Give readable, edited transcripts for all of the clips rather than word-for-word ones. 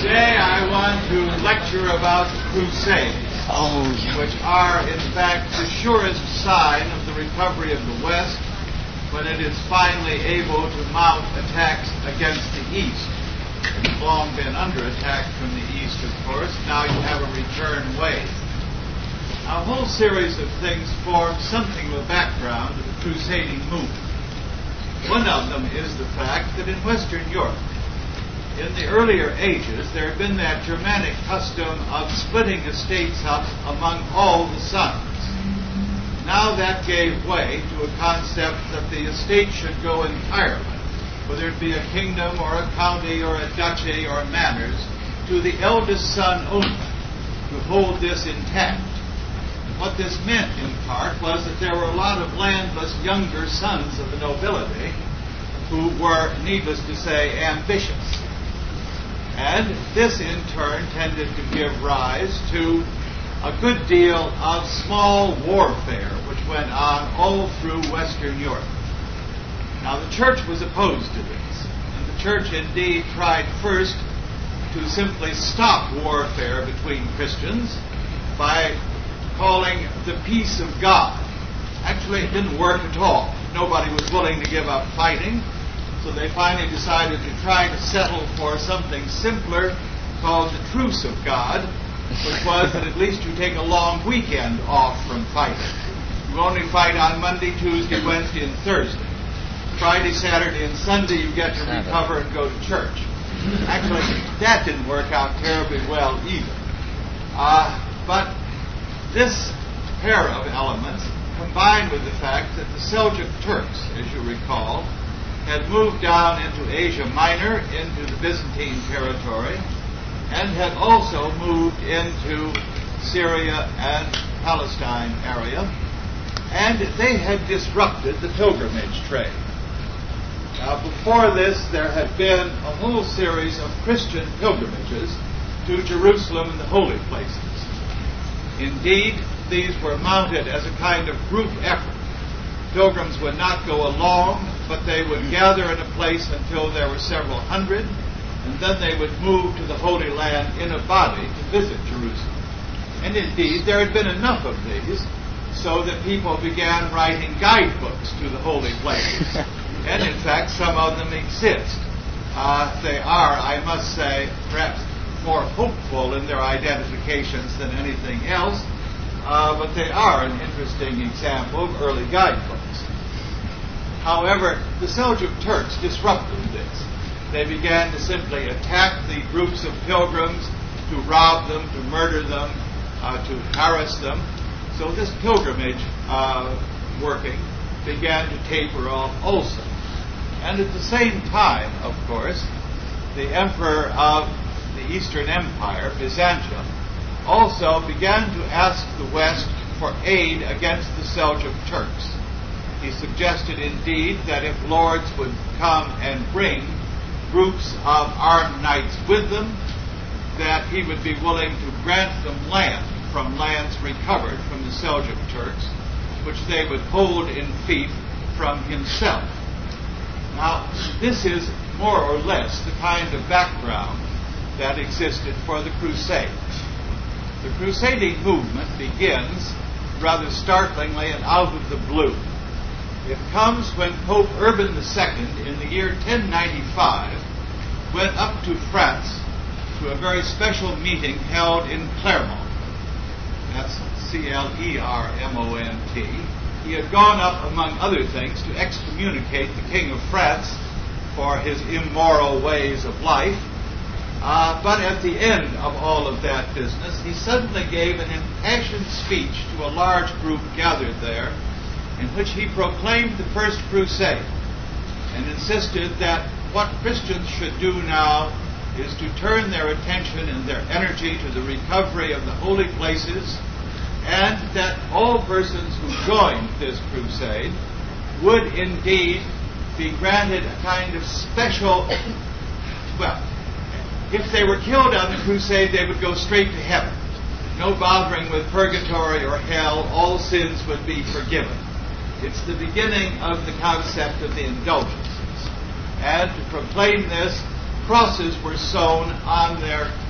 Today I want to lecture about crusades, which are in fact the surest sign of the recovery of the West when it is finally able to mount attacks against the East. It's long been under attack from the East, of course. Now you have a return wave. A whole series of things form something of a background to the crusading movement. One of them is the fact that in Western Europe, in the earlier ages, there had been that Germanic custom of splitting estates up among all the sons. Now that gave way to a concept that the estate should go entirely, whether it be a kingdom or a county or a duchy or manors, to the eldest son only, to hold this intact. What this meant, in part, was that there were a lot of landless younger sons of the nobility who were, needless to say, ambitious. And this, in turn, tended to give rise to a good deal of small warfare, which went on all through Western Europe. Now, the church was opposed to this, and the church indeed tried first to simply stop warfare between Christians by calling the peace of God. Actually, it didn't work at all. Nobody was willing to give up fighting, so they finally decided to try to settle for something simpler called the truce of God, which was that at least you take a long weekend off from fighting. You only fight on Monday, Tuesday, Wednesday, and Thursday. Friday, Saturday, and Sunday you get to recover and go to church. Actually, that didn't work out terribly well either. But this pair of elements, combined with the fact that the Seljuk Turks, as you recall, had moved down into Asia Minor, into the Byzantine territory, and had also moved into Syria and Palestine area, and they had disrupted the pilgrimage trade. Now, before this, there had been a whole series of Christian pilgrimages to Jerusalem and the holy places. Indeed, these were mounted as a kind of group effort. Pilgrims would not go alone, but they would gather in a place until there were several hundred, and then they would move to the Holy Land in a body to visit Jerusalem. And indeed, there had been enough of these so that people began writing guidebooks to the holy places. And in fact, some of them exist. They are, I must say, perhaps more hopeful in their identifications than anything else, but they are an interesting example of early guidebooks. However, the Seljuk Turks disrupted this. They began to simply attack the groups of pilgrims, to rob them, to murder them, to harass them. So this pilgrimage working began to taper off also. And at the same time, of course, the emperor of the Eastern Empire, Byzantium, also began to ask the West for aid against the Seljuk Turks. He suggested indeed that if lords would come and bring groups of armed knights with them, that he would be willing to grant them land from lands recovered from the Seljuk Turks, which they would hold in fief from himself. Now, this is more or less the kind of background that existed for the Crusades. The crusading movement begins rather startlingly and out of the blue. It comes when Pope Urban II, in the year 1095, went up to France to a very special meeting held in Clermont. That's Clermont. He had gone up, among other things, to excommunicate the King of France for his immoral ways of life. But at the end of all of that business, he suddenly gave an impassioned speech to a large group gathered there, in which he proclaimed the First Crusade and insisted that what Christians should do now is to turn their attention and their energy to the recovery of the holy places, and that all persons who joined this crusade would indeed be granted a kind of special, if they were killed on the crusade, they would go straight to heaven. No bothering with purgatory or hell. All sins would be forgiven. It's the beginning of the concept of the indulgences. And to proclaim this, crosses were sewn on their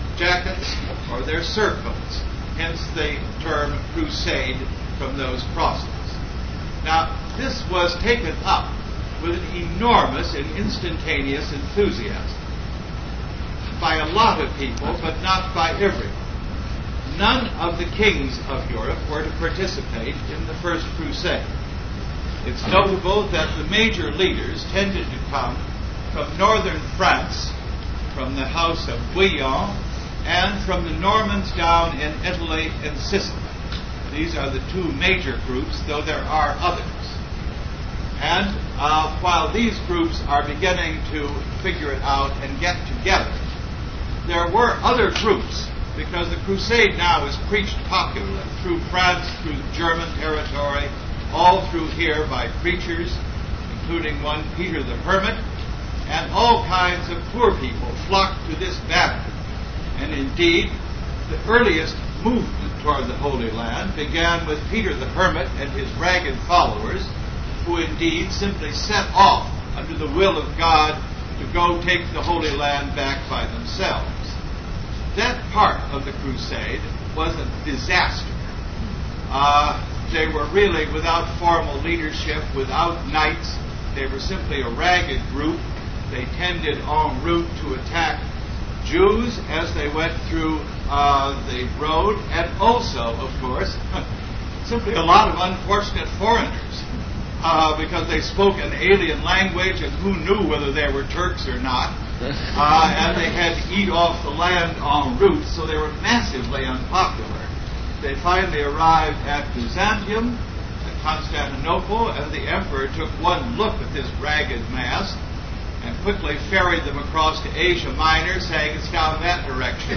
or their surcoats, hence the term crusade from those crosses. Now, this was taken up with an enormous and instantaneous enthusiasm by a lot of people, but not by everyone. None of the kings of Europe were to participate in the First Crusade. It's notable that the major leaders tended to come from northern France, from the house of Bouillon, and from the Normans down in Italy and Sicily. These are the two major groups, though there are others. And while these groups are beginning to figure it out and get together, there were other groups, because the crusade now is preached popularly through France, through German territory, all through here by preachers, including one Peter the Hermit, and all kinds of poor people flocked to this banner. And indeed, the earliest movement toward the Holy Land began with Peter the Hermit and his ragged followers, who indeed simply set off under the will of God to go take the Holy Land back by themselves. That part of the crusade was a disaster. They were really without formal leadership, without knights. They were simply a ragged group. They tended en route to attack Jews as they went through the road, and also, of course, simply a lot of unfortunate foreigners, because they spoke an alien language, and who knew whether they were Turks or not, and they had to eat off the land en route, so they were massively unpopular. They finally arrived at Byzantium, at Constantinople, and the emperor took one look at this ragged mass and quickly ferried them across to Asia Minor, saying it's down that direction.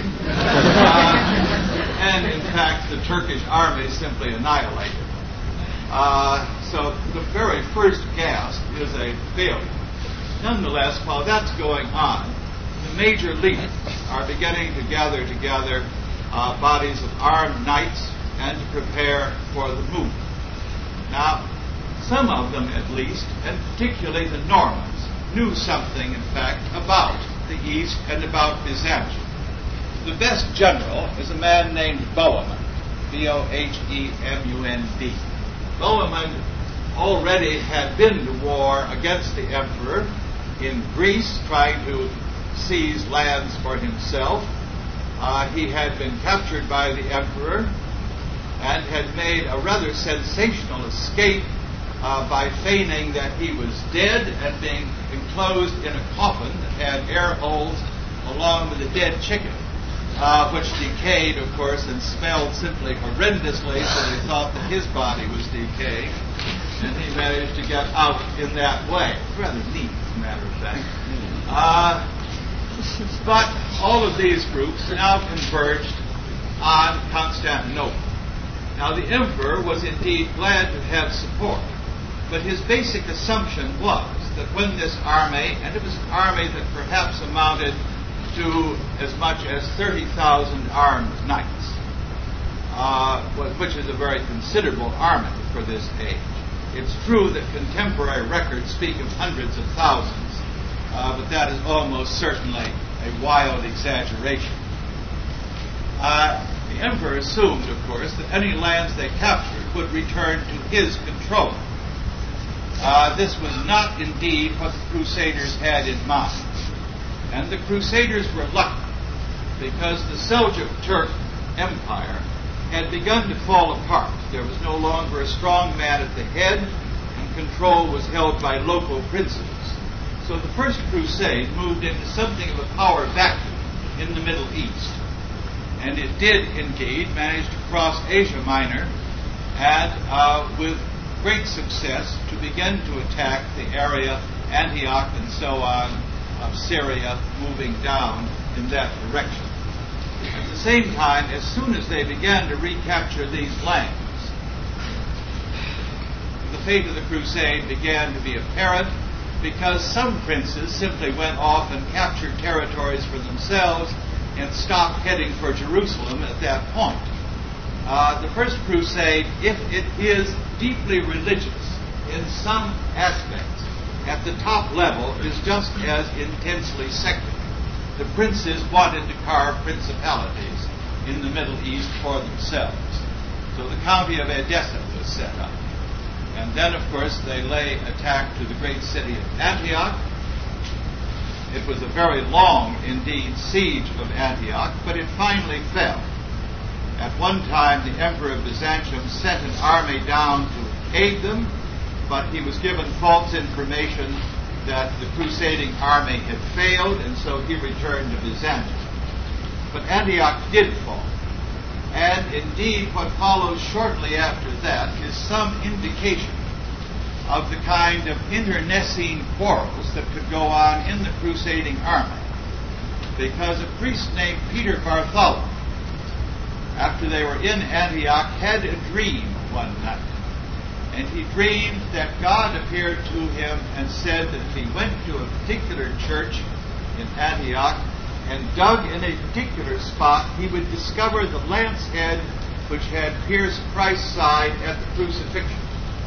And in fact, the Turkish army simply annihilated them. So the very first gasp is a failure. Nonetheless, while that's going on, the major leaders are beginning to gather together bodies of armed knights and to prepare for the movement. Now, some of them at least, and particularly the Normans, knew something, in fact, about the East and about Byzantium. The best general is a man named Bohemond, Bohemund. Bohemond already had been to war against the emperor in Greece, trying to seize lands for himself. He had been captured by the emperor and had made a rather sensational escape by feigning that he was dead and being enclosed in a coffin that had air holes along with a dead chicken, which decayed, of course, and smelled simply horrendously, so they thought that his body was decaying, and he managed to get out in that way. Rather neat, as a matter of fact. But all of these groups now converged on Constantinople. Now, the emperor was indeed glad to have support, but his basic assumption was that when this army, and it was an army that perhaps amounted to as much as 30,000 armed knights, which is a very considerable army for this age. It's true that contemporary records speak of hundreds of thousands, but that is almost certainly a wild exaggeration. The emperor assumed, of course, that any lands they captured would return to his control. This was not indeed what the Crusaders had in mind. And the Crusaders were lucky, because the Seljuk Turk Empire had begun to fall apart. There was no longer a strong man at the head, and control was held by local princes. So the First Crusade moved into something of a power vacuum in the Middle East. And it did indeed manage to cross Asia Minor, and with great success to begin to attack the area, Antioch and so on, of Syria, moving down in that direction. At the same time, as soon as they began to recapture these lands, the fate of the crusade began to be apparent, because some princes simply went off and captured territories for themselves and stopped heading for Jerusalem at that point. The First Crusade, if it is deeply religious in some aspects, at the top level is just as intensely secular. The princes wanted to carve principalities in the Middle East for themselves. So the county of Edessa was set up. And then, of course, they lay attack to the great city of Antioch. It was a very long, indeed, siege of Antioch, but it finally fell. At one time, the Emperor of Byzantium sent an army down to aid them, but he was given false information that the crusading army had failed, and so he returned to Byzantium. But Antioch did fall. And indeed, what follows shortly after that is some indication of the kind of internecine quarrels that could go on in the crusading army. Because a priest named Peter Bartholomew, after they were in Antioch, had a dream one night. And he dreamed that God appeared to him and said that if he went to a particular church in Antioch and dug in a particular spot, he would discover the lance head which had pierced Christ's side at the crucifixion.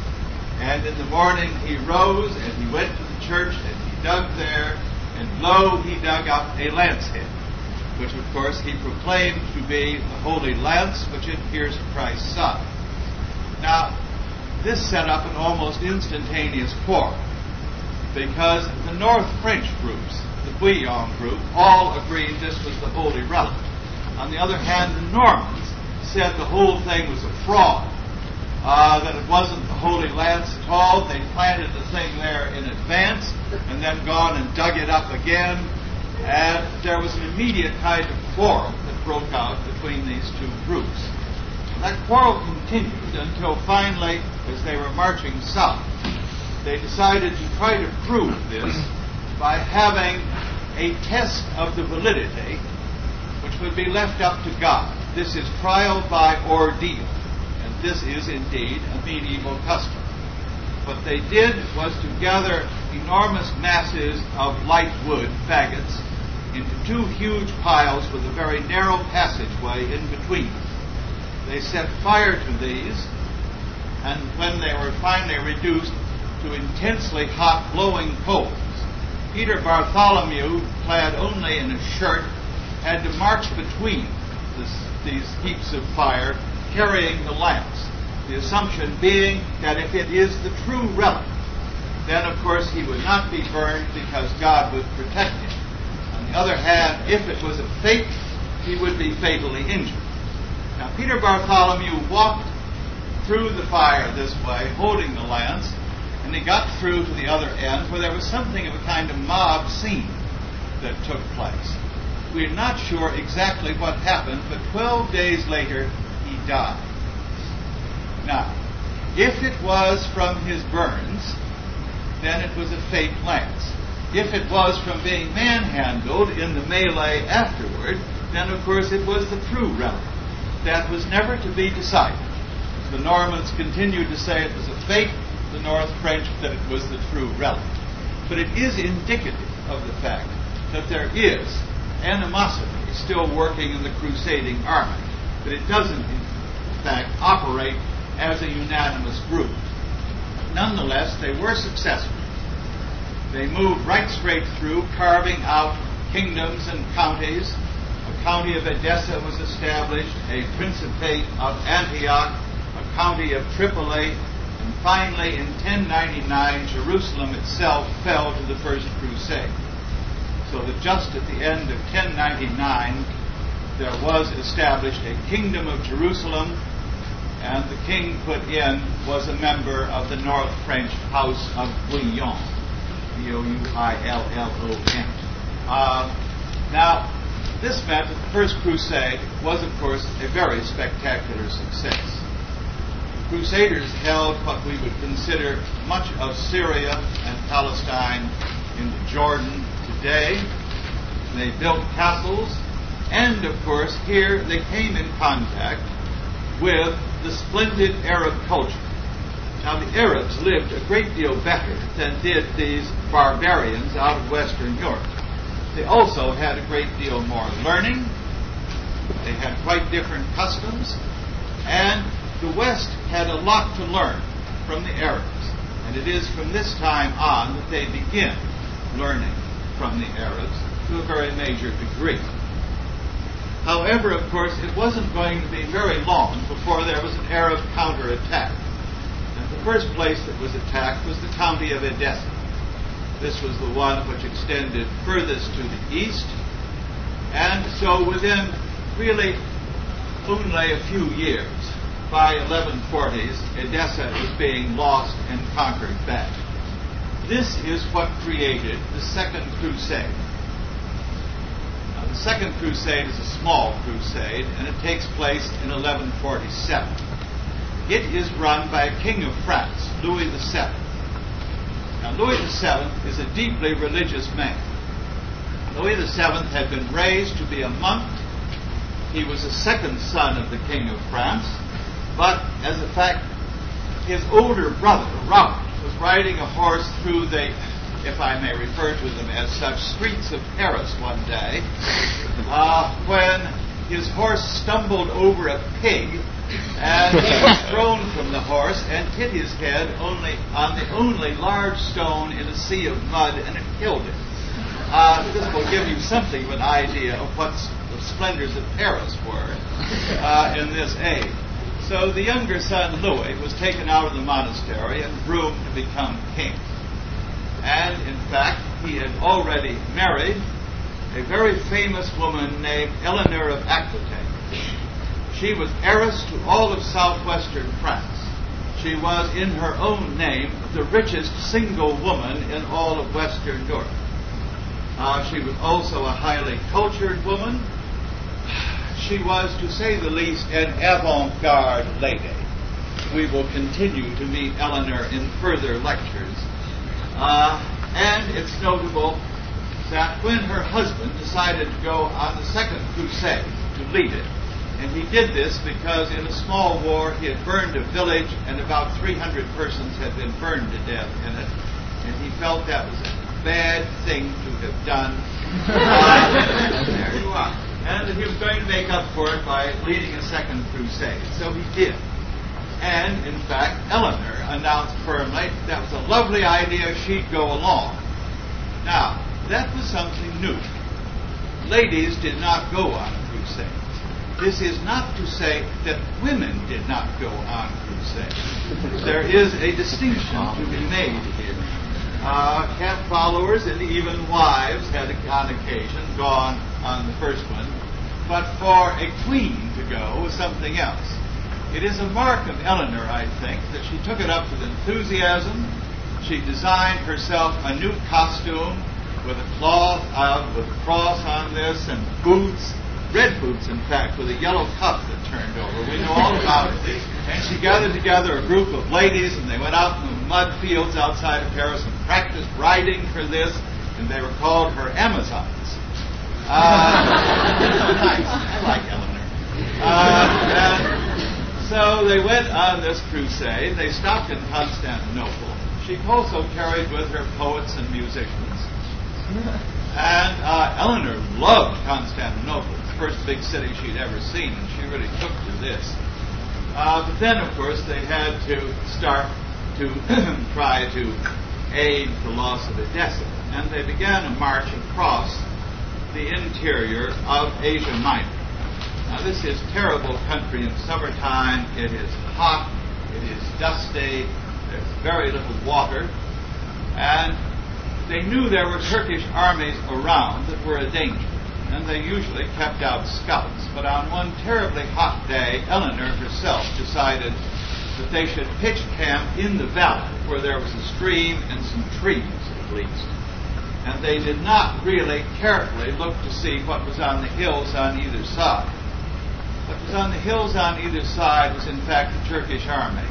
And in the morning he rose and he went to the church and he dug there, and lo, he dug up a lance head, which of course he proclaimed to be the holy lance which had pierced Christ's side. Now, this set up an almost instantaneous quarrel, because the North French groups, the Bouillon group, all agreed this was the holy relic. On the other hand, the Normans said the whole thing was a fraud, that it wasn't the holy lance at all. They planted the thing there in advance and then gone and dug it up again, and there was an immediate kind of quarrel that broke out between these two groups. That quarrel continued until finally, as they were marching south, they decided to try to prove this by having a test of the validity which would be left up to God. This is trial by ordeal, and this is indeed a medieval custom. What they did was to gather enormous masses of light wood, faggots, into two huge piles with a very narrow passageway in between. They set fire to these, and when they were finally reduced to intensely hot, glowing coals, Peter Bartholomew, clad only in a shirt, had to march between these heaps of fire, carrying the lance. The assumption being that if it is the true relic, then of course he would not be burned because God would protect him. On the other hand, if it was a fake, he would be fatally injured. Now, Peter Bartholomew walked through the fire this way, holding the lance, and he got through to the other end where there was something of a kind of mob scene that took place. We're not sure exactly what happened, but 12 days later he died. Now, if it was from his burns, then it was a fake lance. If it was from being manhandled in the melee afterward, then of course it was the true relic. That was never to be decided. The Normans continued to say it was a fake, the North French that it was the true relic. But it is indicative of the fact that there is animosity still working in the crusading army, but it doesn't, in fact, operate as a unanimous group. Nonetheless, they were successful. They moved right straight through, carving out kingdoms and counties. A county of Edessa was established, a principate of Antioch, a county of Tripoli, and finally, in 1099, Jerusalem itself fell to the First Crusade. So that just at the end of 1099, there was established a kingdom of Jerusalem, and the king put in was a member of the North French House of Bouillon, B-O-U-I-L-L-O-N. Now, this meant that the First Crusade was, of course, a very spectacular success. Crusaders held what we would consider much of Syria and Palestine into Jordan today. They built castles, and of course here they came in contact with the splendid Arab culture. Now, the Arabs lived a great deal better than did these barbarians out of Western Europe. They also had a great deal more learning. They had quite different customs, and the West had a lot to learn from the Arabs, and it is from this time on that they begin learning from the Arabs to a very major degree. However, of course, it wasn't going to be very long before there was an Arab counterattack. And the first place that was attacked was the county of Edessa. This was the one which extended furthest to the east. And so within really only a few years, by 1140s, Edessa is being lost and conquered back. This is what created the Second Crusade. Now, the Second Crusade is a small crusade, and it takes place in 1147. It is run by a king of France, Louis VII. Now, Louis VII is a deeply religious man. Louis VII had been raised to be a monk. He was the second son of the king of France, but as a fact, his older brother, Robert, was riding a horse through the, if I may refer to them as such, streets of Paris one day, when his horse stumbled over a pig, and he was thrown from the horse and hit his head on the only large stone in a sea of mud, and it killed him. This will give you something of an idea of what the splendors of Paris were in this age. So the younger son, Louis, was taken out of the monastery and groomed to become king. And, in fact, he had already married a very famous woman named Eleanor of Aquitaine. She was heiress to all of southwestern France. She was, in her own name, the richest single woman in all of Western Europe. She was also a highly cultured woman. She was, to say the least, an avant-garde lady. We will continue to meet Eleanor in further lectures. And it's notable that when her husband decided to go on the Second Crusade to lead it, and he did this because in a small war he had burned a village and about 300 persons had been burned to death in it, and he felt that was a bad thing to have done. There you are. And he was going to make up for it by leading a Second Crusade. So he did. And, in fact, Eleanor announced firmly that was a lovely idea, she'd go along. Now, that was something new. Ladies did not go on crusades. This is not to say that women did not go on crusades. There is a distinction to be made here. Camp followers and even wives had on occasion gone on the first one, but for a queen to go was something else. It is a mark of Eleanor, I think, that she took it up with enthusiasm. She designed herself a new costume with a cloth with a cross on this and boots, red boots, in fact, with a yellow cuff that turned over. We know all about it. And she gathered together a group of ladies, and they went out in the mud fields outside of Paris and practiced riding for this, and they were called her Amazons. Nice. I like Eleanor. So they went on this crusade. They stopped in Constantinople. She also carried with her poets and musicians. And Eleanor loved Constantinople, the first big city she'd ever seen, and she really took to this. But then, of course, they had to start to try to aid the loss of Edessa. And they began a march across the interior of Asia Minor. Now, this is terrible country in summertime. It is hot. It is dusty. There's very little water. And they knew there were Turkish armies around that were a danger, and they usually kept out scouts. But on one terribly hot day, Eleanor herself decided that they should pitch camp in the valley where there was a stream and some trees, at least. And they did not really carefully look to see what was on the hills on either side. What was on the hills on either side was, in fact, the Turkish army.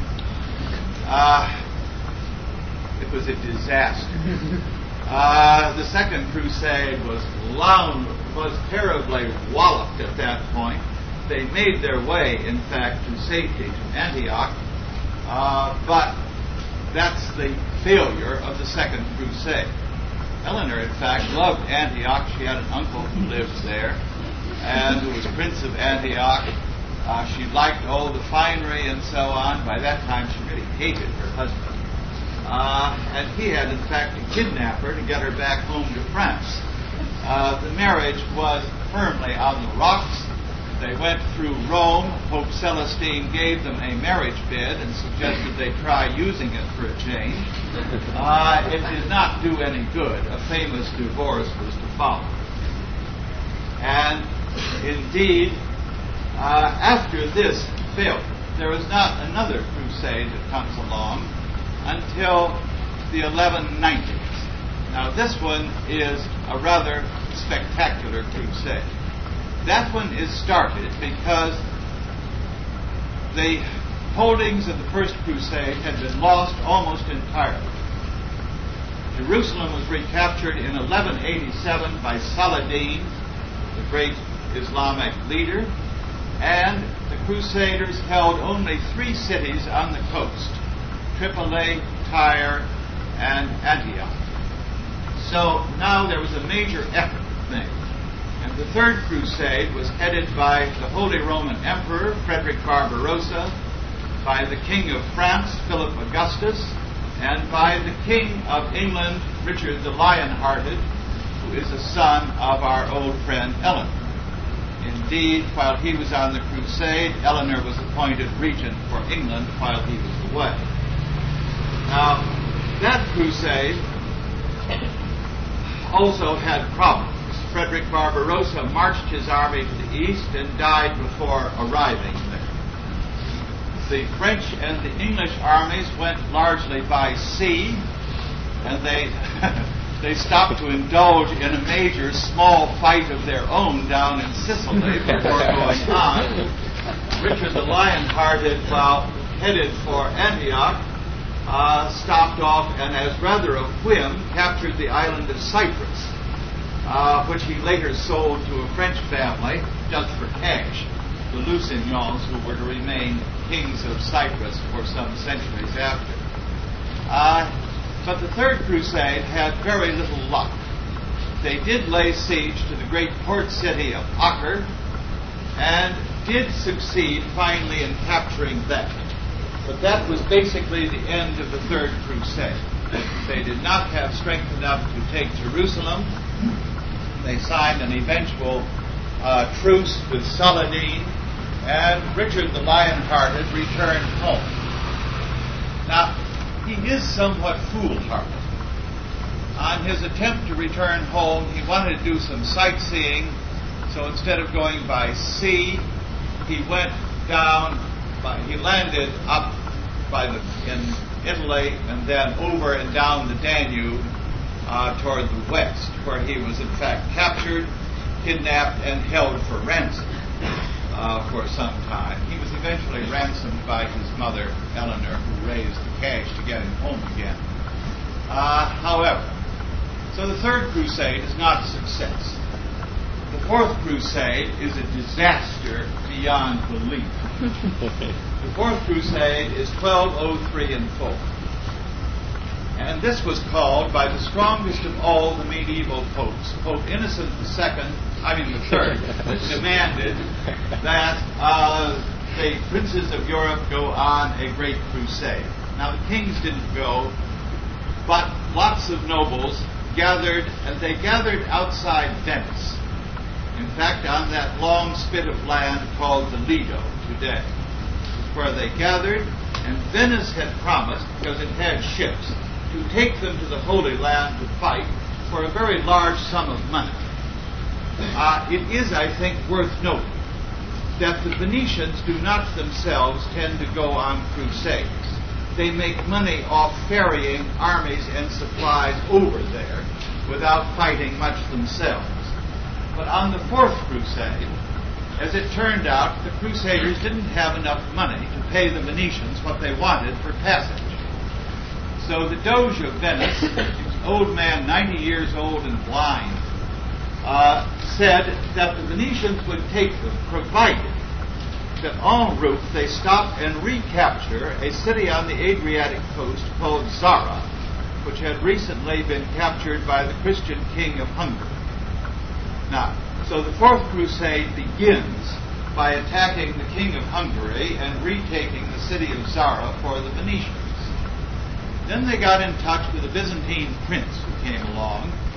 It was a disaster. The Second Crusade was terribly walloped at that point. They made their way, in fact, to safety to Antioch, but that's the failure of the Second Crusade. Eleanor, in fact, loved Antioch. She had an uncle who lived there, and who was Prince of Antioch. She liked all the finery and so on. By that time, she really hated her husband. And he had, in fact, to kidnap her to get her back home to France. The marriage was firmly on the rocks, They went through Rome. Pope Celestine gave them a marriage bed and suggested they try using it for a change. It did not do any good. A famous divorce was to follow. And indeed, after this failure, there was not another crusade that comes along until the 1190s. Now, this one is a rather spectacular crusade. That one is started because the holdings of the First Crusade had been lost almost entirely. Jerusalem was recaptured in 1187 by Saladin, the great Islamic leader, and the Crusaders held only 3 cities on the coast: Tripoli, Tyre, and Antioch. So now there was a major effort made. And the Third Crusade was headed by the Holy Roman Emperor, Frederick Barbarossa, by the King of France, Philip Augustus, and by the King of England, Richard the Lionhearted, who is a son of our old friend Eleanor. Indeed, while he was on the crusade, Eleanor was appointed regent for England while he was away. Now, that crusade also had problems. Frederick Barbarossa marched his army to the east and died before arriving there. The French and the English armies went largely by sea, and they stopped to indulge in a major small fight of their own down in Sicily before going on. Richard the Lionhearted, while headed for Antioch, stopped off and, as rather a whim, captured the island of Cyprus, which he later sold to a French family just for cash, the Lusignans, who were to remain kings of Cyprus for some centuries after. But the Third Crusade had very little luck. They did lay siege to the great port city of Acre and did succeed finally in capturing that. But that was basically the end of the Third Crusade. They did not have strength enough to take Jerusalem. They signed an eventual truce with Saladin, and Richard the Lionhearted returned home. Now, he is somewhat foolhardy. On his attempt to return home, he wanted to do some sightseeing, so instead of going by sea, he went down he landed up in Italy and then over and down the Danube toward the west, where he was in fact captured, kidnapped, and held for ransom for some time. He was eventually ransomed by his mother, Eleanor, who raised the cash to get him home again. However, so the Third Crusade is not a success. The Fourth Crusade is a disaster beyond belief. The Fourth Crusade is 1203 in full. And this was called by the strongest of all the medieval popes. Pope Innocent III, demanded that the princes of Europe go on a great crusade. Now, the kings didn't go, but lots of nobles gathered, and they gathered outside Venice. In fact, on that long spit of land called the Lido today, where they gathered, and Venice had promised, because it had ships, to take them to the Holy Land to fight for a very large sum of money. It is, I think, worth noting that the Venetians do not themselves tend to go on crusades. They make money off ferrying armies and supplies over there without fighting much themselves. But on the Fourth Crusade, as it turned out, the Crusaders didn't have enough money to pay the Venetians what they wanted for passage. So the Doge of Venice, an old man, 90 years old and blind, said that the Venetians would take them, provided that en route they stop and recapture a city on the Adriatic coast called Zara, which had recently been captured by the Christian king of Hungary. Now, so the Fourth Crusade begins by attacking the king of Hungary and retaking the city of Zara for the Venetians. Then they got in touch with a Byzantine prince who came along,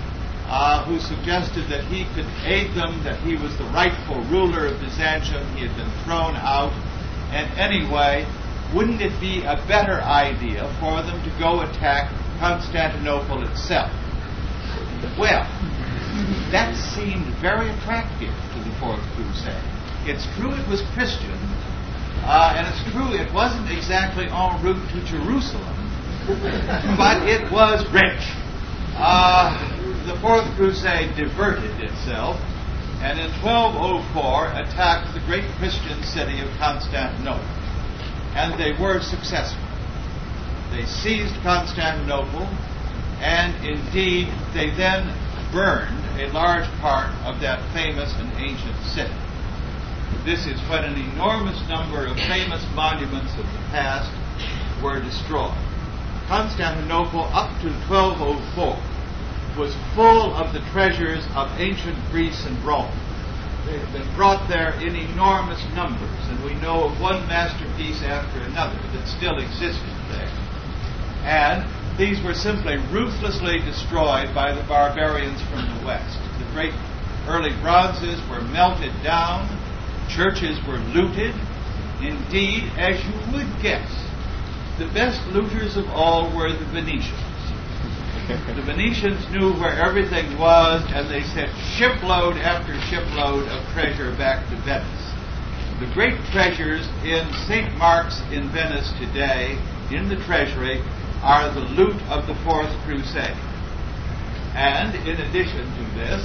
who suggested that he could aid them, that he was the rightful ruler of Byzantium. He had been thrown out. And anyway, wouldn't it be a better idea for them to go attack Constantinople itself? Well, that seemed very attractive to the Fourth Crusade. It's true it was Christian, and it's true it wasn't exactly en route to Jerusalem, but it was rich. The Fourth Crusade diverted itself, and in 1204 attacked the great Christian city of Constantinople. And they were successful. They seized Constantinople, and indeed they then burned a large part of that famous and ancient city. This is when an enormous number of famous monuments of the past were destroyed. Constantinople, up to 1204, was full of the treasures of ancient Greece and Rome. They had been brought there in enormous numbers, and we know of one masterpiece after another that still existed there. And these were simply ruthlessly destroyed by the barbarians from the west. The great early bronzes were melted down, churches were looted. Indeed, as you would guess, the best looters of all were the Venetians. The Venetians knew where everything was, and they sent shipload after shipload of treasure back to Venice. The great treasures in St. Mark's in Venice today, in the treasury, are the loot of the Fourth Crusade. And in addition to this,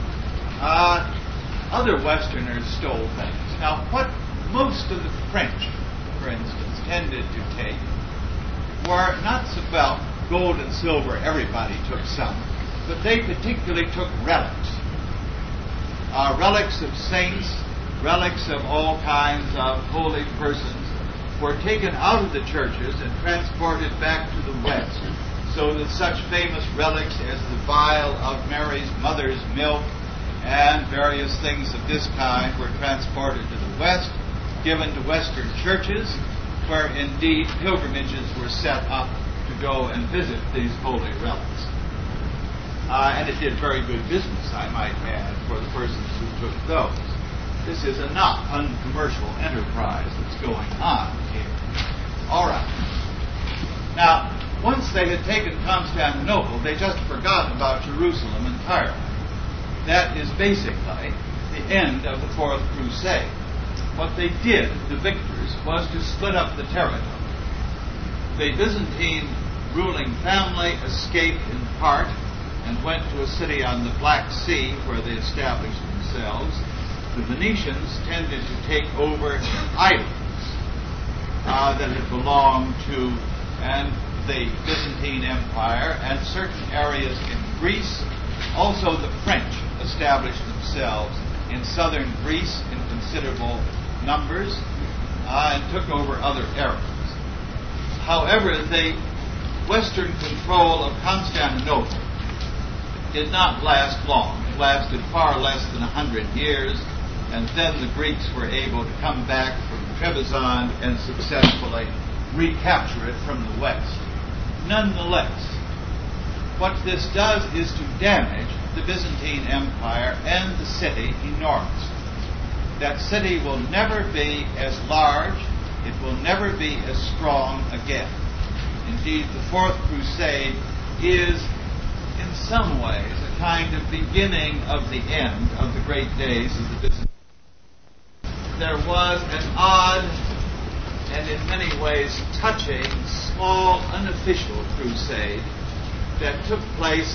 other Westerners stole things. Now, what most of the French, for instance, tended to take were not so well gold and silver. Everybody took some, but they particularly took relics. Relics of saints, relics of all kinds of holy persons were taken out of the churches and transported back to the west, so that such famous relics as the vial of Mary's mother's milk and various things of this kind were transported to the west, given to Western churches, where indeed pilgrimages were set up to go and visit these holy relics. And it did very good business, I might add, for the persons who took those. This is a not uncommercial enterprise that's going on here. All right. Now, once they had taken Constantinople, they just forgot about Jerusalem entirely. That is basically the end of the Fourth Crusade. What they did, the victors, was to split up the territory. The Byzantine ruling family escaped in part and went to a city on the Black Sea where they established themselves. The Venetians tended to take over islands that had belonged to the Byzantine Empire and certain areas in Greece. Also, the French established themselves in southern Greece in considerable numbers and took over other areas. However, the Western control of Constantinople did not last long. It lasted far less than 100 years, and then the Greeks were able to come back from Trebizond and successfully recapture it from the west. Nonetheless, what this does is to damage the Byzantine Empire and the city enormously. That city will never be as large, it will never be as strong again. Indeed, the Fourth Crusade is, in some ways, a kind of beginning of the end of the great days of the Byzantine. There was an odd and in many ways touching, small, unofficial crusade that took place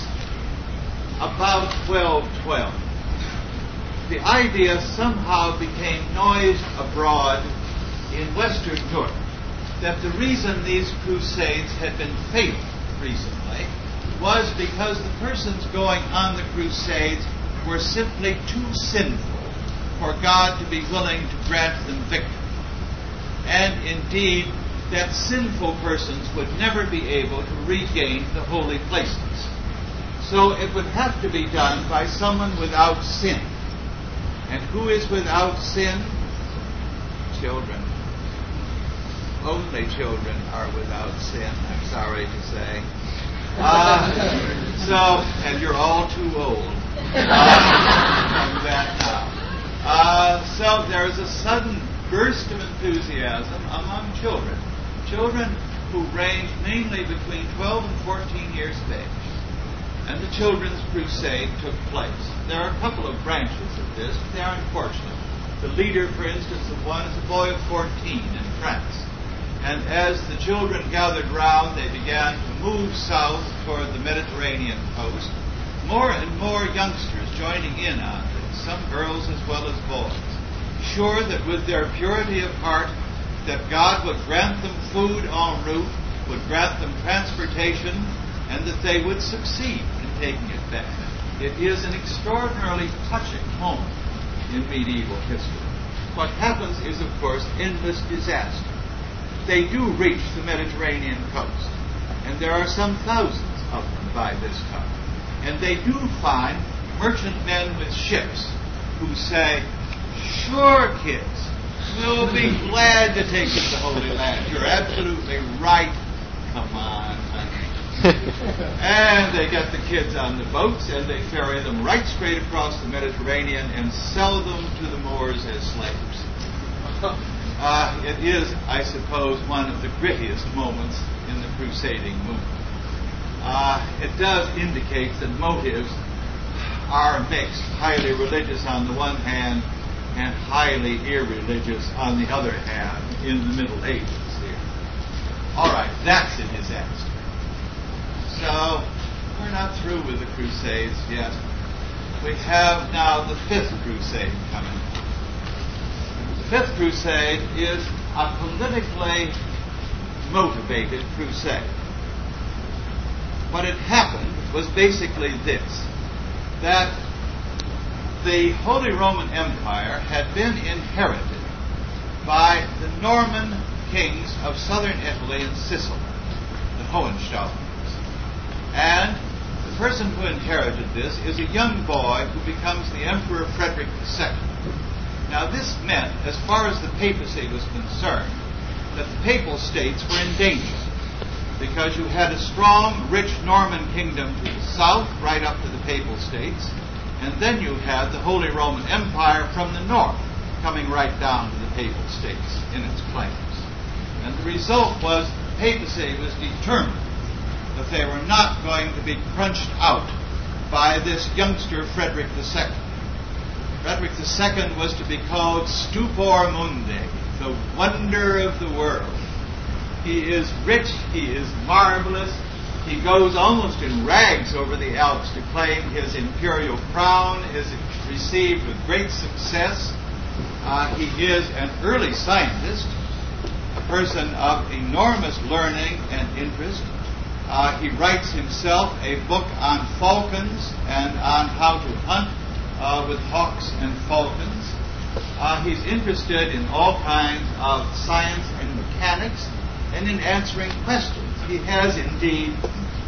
about 1212. The idea somehow became noised abroad in Western Europe that the reason these crusades had been failing recently was because the persons going on the crusades were simply too sinful for God to be willing to grant them victory. And indeed, that sinful persons would never be able to regain the holy places. So it would have to be done by someone without sin. And who is without sin? Children. Only children are without sin, I'm sorry to say. And you're all too old for that now. So there's a sudden burst of enthusiasm among children. Children who range mainly between 12 and 14 years of age. And the Children's Crusade took place. There are a couple of branches of this, but they are unfortunate. The leader, for instance, of one is a boy of 14 in France. And as the children gathered round, they began to move south toward the Mediterranean coast. More and more youngsters joining in on this, some girls as well as boys, sure that with their purity of heart, that God would grant them food en route, would grant them transportation, and that they would succeed in taking it back. It is an extraordinarily touching moment in medieval history. What happens is, of course, endless disaster. They do reach the Mediterranean coast, and there are some thousands of them by this time. And they do find merchantmen with ships who say, "Sure, kids, we'll be glad to take you to the Holy Land. You're absolutely right. Come on, honey." And they get the kids on the boats, and they ferry them right straight across the Mediterranean and sell them to the Moors as slaves. It is, I suppose, one of the grittiest moments in the crusading movement. It does indicate that motives are mixed, highly religious on the one hand and highly irreligious on the other hand in the Middle Ages here. All right, that's a disaster. So, we're not through with the Crusades yet. We have now the Fifth Crusade coming. The Fifth Crusade is a politically motivated crusade. What had happened was basically this, that the Holy Roman Empire had been inherited by the Norman kings of southern Italy and Sicily, the Hohenstaufens. And the person who inherited this is a young boy who becomes the Emperor Frederick II. Now this meant, as far as the papacy was concerned, that the papal states were in danger, because you had a strong, rich Norman kingdom to the south, right up to the papal states, and then you had the Holy Roman Empire from the north, coming right down to the papal states in its claims. And the result was the papacy was determined that they were not going to be crunched out by this youngster Frederick II. Frederick II was to be called Stupor Mundi, the wonder of the world. He is rich, he is marvelous, he goes almost in rags over the Alps to claim his imperial crown, is received with great success. He is an early scientist, a person of enormous learning and interest. He writes himself a book on falcons and on how to hunt with hawks and falcons. He's interested in all kinds of science and mechanics and in answering questions. He has indeed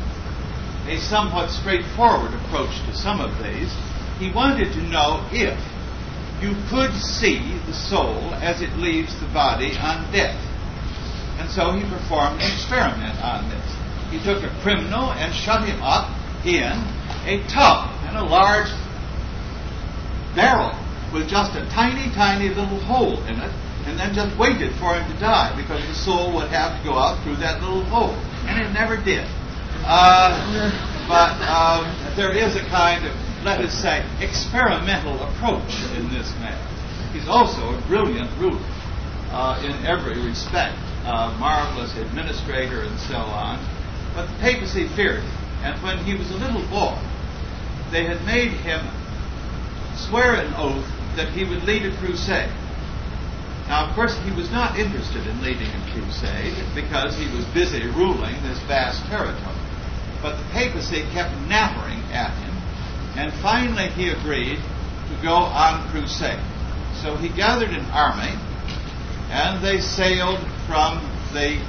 a somewhat straightforward approach to some of these. He wanted to know if you could see the soul as it leaves the body on death. And so he performed an experiment on this. He took a criminal and shut him up in a tub and a large barrel with just a tiny, tiny little hole in it, and then just waited for him to die, because the soul would have to go out through that little hole. And it never did. But there is a kind of, let us say, experimental approach in this man. He's also a brilliant ruler in every respect, a marvelous administrator and so on. But the papacy feared him. And when he was a little boy, they had made him swear an oath that he would lead a crusade. Now, of course, he was not interested in leading a crusade because he was busy ruling this vast territory. But the papacy kept nattering at him, and finally he agreed to go on crusade. So he gathered an army, and they sailed from the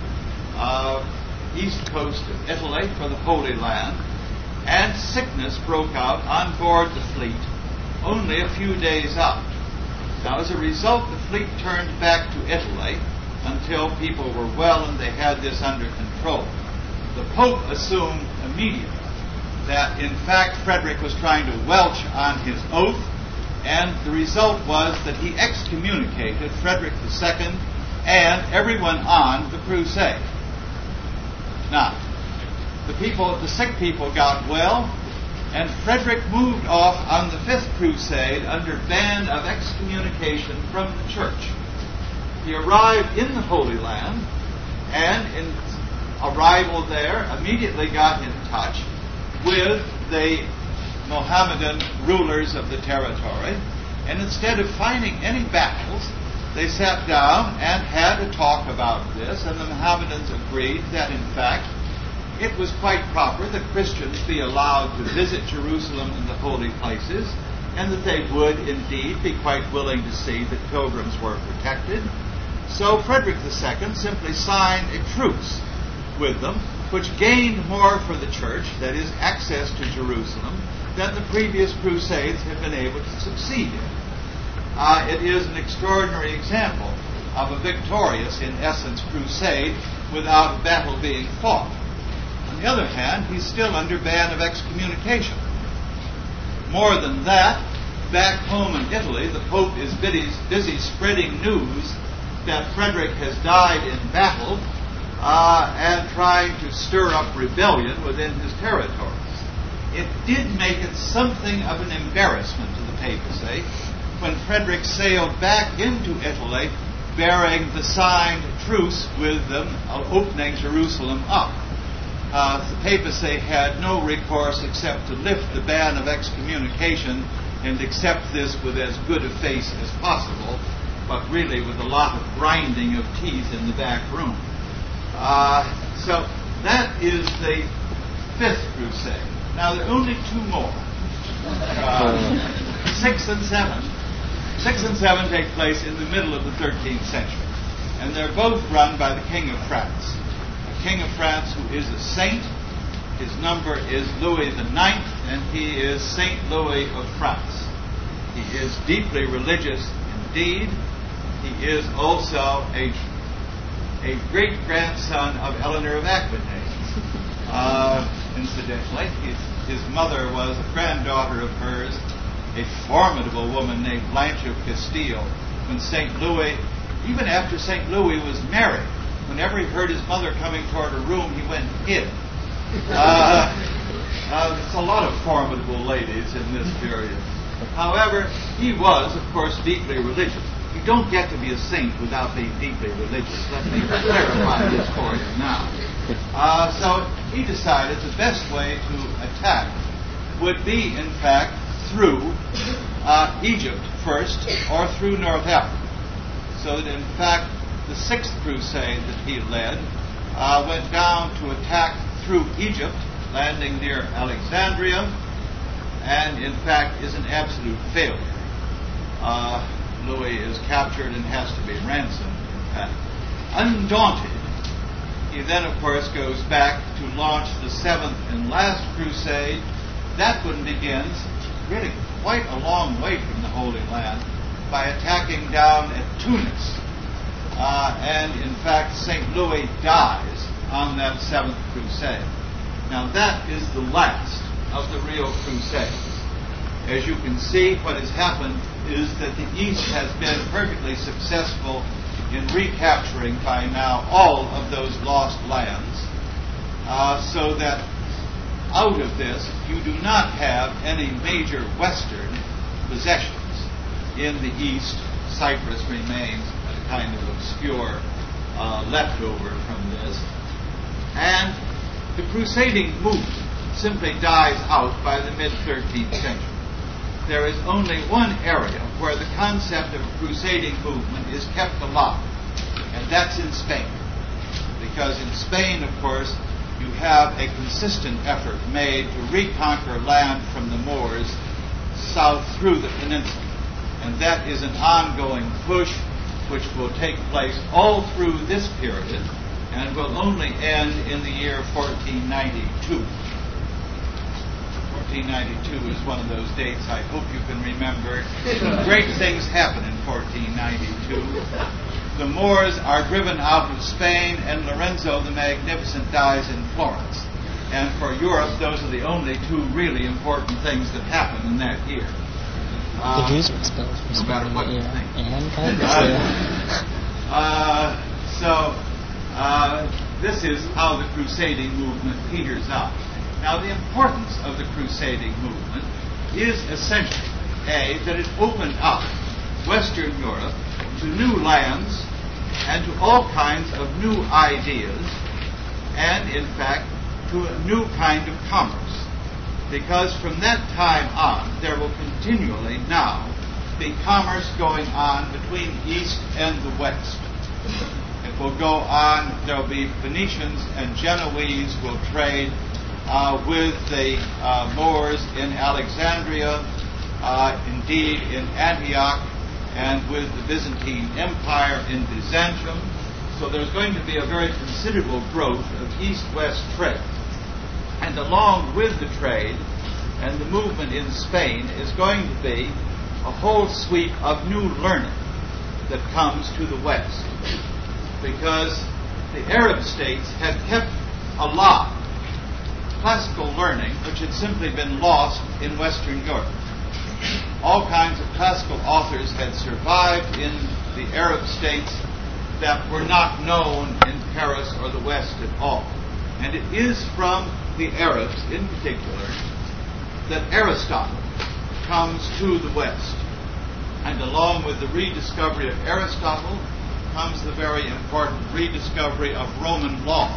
east coast of Italy for the Holy Land, and sickness broke out on board the fleet only a few days out. Now, as a result, the fleet turned back to Italy until people were well and they had this under control. the Pope assumed immediately that, in fact, Frederick was trying to welch on his oath, and the result was that he excommunicated Frederick II and everyone on the crusade. Now, the sick people got well, and Frederick moved off on the Fifth Crusade under ban of excommunication from the church. He arrived in the Holy Land, and in arrival there immediately got in touch with the Mohammedan rulers of the territory, and instead of fighting any battles, they sat down and had a talk about this, and the Mohammedans agreed that, in fact, it was quite proper that Christians be allowed to visit Jerusalem and the holy places, and that they would indeed be quite willing to see that pilgrims were protected. So Frederick II simply signed a truce with them, which gained more for the church, that is, access to Jerusalem, than the previous crusades had been able to succeed in. It is an extraordinary example of a victorious, in essence, crusade without a battle being fought. On the other hand, he's still under ban of excommunication. More than that, back home in Italy, the Pope is busy spreading news that Frederick has died in battle and trying to stir up rebellion within his territories. It did make it something of an embarrassment to the papacy when Frederick sailed back into Italy bearing the signed truce with them, opening Jerusalem up. The papacy had no recourse except to lift the ban of excommunication and accept this with as good a face as possible, but really with a lot of grinding of teeth in the back room. So that is the Fifth Crusade. Now, there are only two more. 6 and 7. 6 and 7 take place in the middle of the 13th century, and they're both run by the King of France. A King of France who is a saint. His number is Louis IX, and he is Saint Louis of France. He is deeply religious indeed. He is also a great-grandson of Eleanor of Aquitaine. Incidentally, his mother was a granddaughter of hers, a formidable woman named Blanche of Castile. When St. Louis, even after St. Louis was married, whenever he heard his mother coming toward a room, he went and hid. There's a lot of formidable ladies in this period. However, he was, of course, deeply religious. You don't get to be a saint without being deeply religious. Let me clarify this for you now. So he decided the best way to attack would be, in fact, through Egypt first, or through North Africa. So that, in fact, the Sixth Crusade that he led went down to attack through Egypt, landing near Alexandria, and, in fact, is an absolute failure. Louis is captured and has to be ransomed, in fact. Undaunted, he then, of course, goes back to launch the Seventh and last crusade. That one begins really quite a long way from the Holy Land by attacking down at Tunis. And, in fact, St. Louis dies on that Seventh Crusade. Now, that is the last of the real crusades. As you can see, what has happened is that the East has been perfectly successful in recapturing by now all of those lost lands, so that out of this you do not have any major Western possessions. In the East, Cyprus remains a kind of obscure leftover from this, and the crusading movement simply dies out by the mid-13th century. There is only one area where the concept of a crusading movement is kept alive, and that's in Spain. Because in Spain, of course, you have a consistent effort made to reconquer land from the Moors south through the peninsula. And that is an ongoing push which will take place all through this period and will only end in the year 1492. 1492 is one of those dates I hope you can remember. Great things happen in 1492. the Moors are driven out of Spain, and Lorenzo the Magnificent dies in Florence. And for Europe, those are the only two really important things that happen in that year. The Jews were expelled from Spain no matter what you that year. think. This is how the crusading movement peters out. Now, the importance of the crusading movement is essentially, A, that it opened up Western Europe to new lands and to all kinds of new ideas, and, in fact, to a new kind of commerce. Because from that time on, there will continually now be commerce going on between the East and the West. It will go on. There will be Phoenicians and Genoese will trade with the Moors in Alexandria, indeed in Antioch, and with the Byzantine Empire in Byzantium. So there's going to be a very considerable growth of East-West trade. And along with the trade and the movement in Spain is going to be a whole suite of new learning that comes to the West. Because the Arab states had kept alive classical learning which had simply been lost in Western Europe. All kinds of classical authors had survived in the Arab states that were not known in Paris or the West at all. And it is from the Arabs in particular that Aristotle comes to the West. And along with the rediscovery of Aristotle comes the very important rediscovery of Roman law.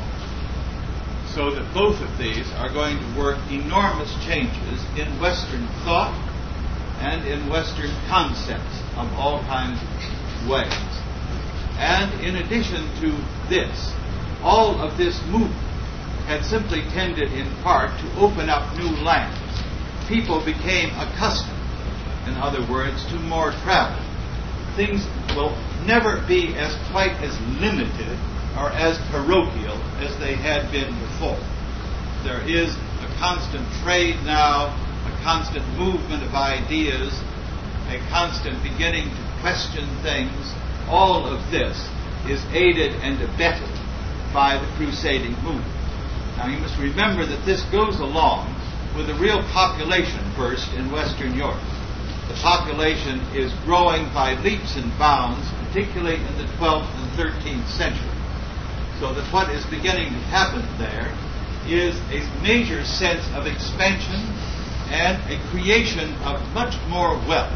So that both of these are going to work enormous changes in Western thought and in Western concepts of all kinds of ways. And in addition to this, all of this movement had simply tended in part to open up new lands. People became accustomed, in other words, to more travel. Things will never be quite as limited or as parochial as they had been before. There is a constant trade now, a constant movement of ideas, a constant beginning to question things. All of this is aided and abetted by the crusading movement. Now you must remember that this goes along with a real population burst in Western Europe. The population is growing by leaps and bounds, particularly in the 12th and 13th century. So that what is beginning to happen there is a major sense of expansion and a creation of much more wealth.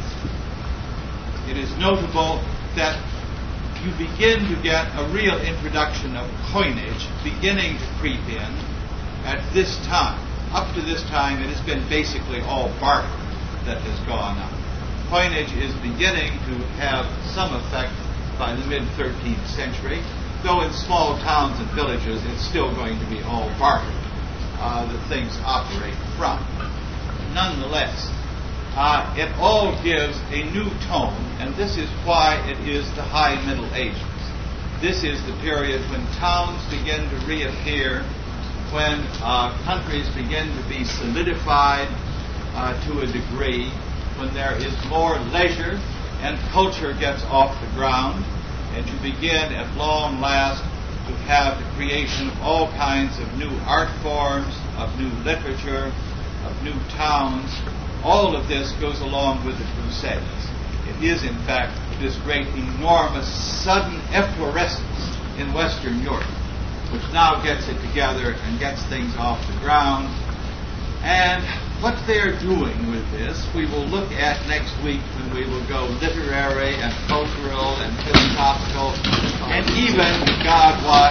It is notable that you begin to get a real introduction of coinage beginning to creep in at this time. Up to this time, it has been basically all barter that has gone on. Coinage is beginning to have some effect by the mid-13th century, though in small towns and villages it's still going to be all barter that things operate from. Nonetheless, it all gives a new tone, and this is why it is the High Middle Ages. This is the period when towns begin to reappear, when countries begin to be solidified to a degree, when there is more leisure and culture gets off the ground, and you begin at long last to have the creation of all kinds of new art forms, of new literature, of new towns. All of this goes along with the Crusades. It is, in fact, this great, enormous, sudden efflorescence in Western Europe, which now gets it together and gets things off the ground. And what they're doing with this, we will look at next week when we will go literary and cultural and philosophical and even, God